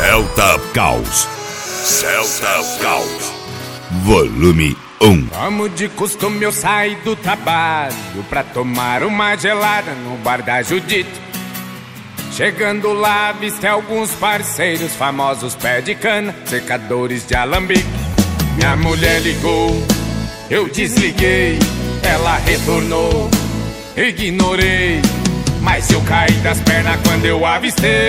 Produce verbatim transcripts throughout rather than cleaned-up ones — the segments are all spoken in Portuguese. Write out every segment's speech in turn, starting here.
Celta Caos. Celta Caos. Volume um. Como de costume eu saí do trabalho pra tomar uma gelada no bar da Judite. Chegando lá, avistei alguns parceiros famosos, pé de cana, secadores de alambique. Minha mulher ligou, eu desliguei, ela retornou, ignorei, mas eu caí das pernas quando eu avistei.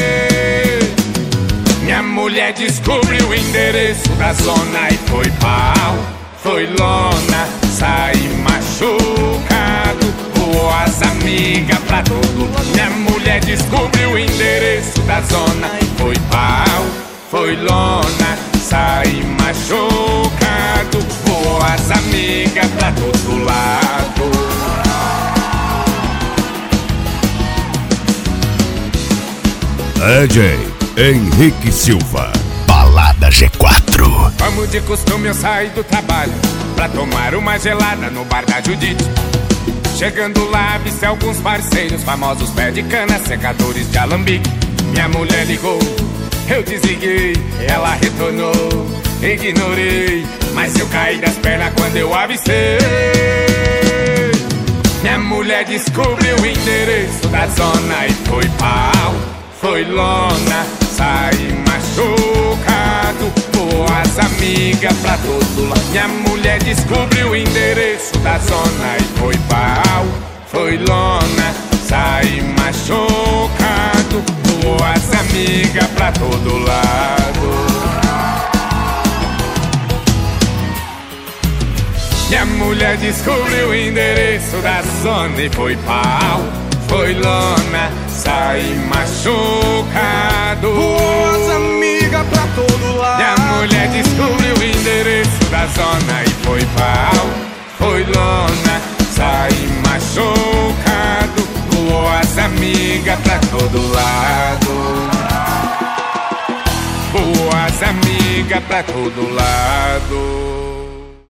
Minha mulher descobriu o endereço da zona e foi pau, foi lona, saí machucado, voou as amigas pra todo lado. Minha mulher descobriu o endereço da zona e foi pau, foi lona, saí machucado, voou as amigas pra todo lado. D J Henrique Silva, Balada G quatro. Como de costume eu saí do trabalho pra tomar uma gelada no bar da Judite. Chegando lá, avistei alguns parceiros famosos, pé de cana, secadores de alambique. Minha mulher ligou, eu desliguei, ela retornou, ignorei, mas eu caí das pernas quando eu avistei. Minha mulher descobriu o endereço da zona e foi pau, foi lona, saí machucado, voou as amigas pra todo lado. Minha mulher descobriu o endereço da zona e foi pau, foi lona, saí machucado, voou as amigas pra todo lado. Minha mulher descobriu o endereço da zona e foi pau, foi lona, saí machucado, voou as amigas pra todo lado. Minha mulher descobriu o endereço da zona e foi pau, foi lona, saí machucado, voou as amigas pra todo lado, voou as amigas pra todo lado.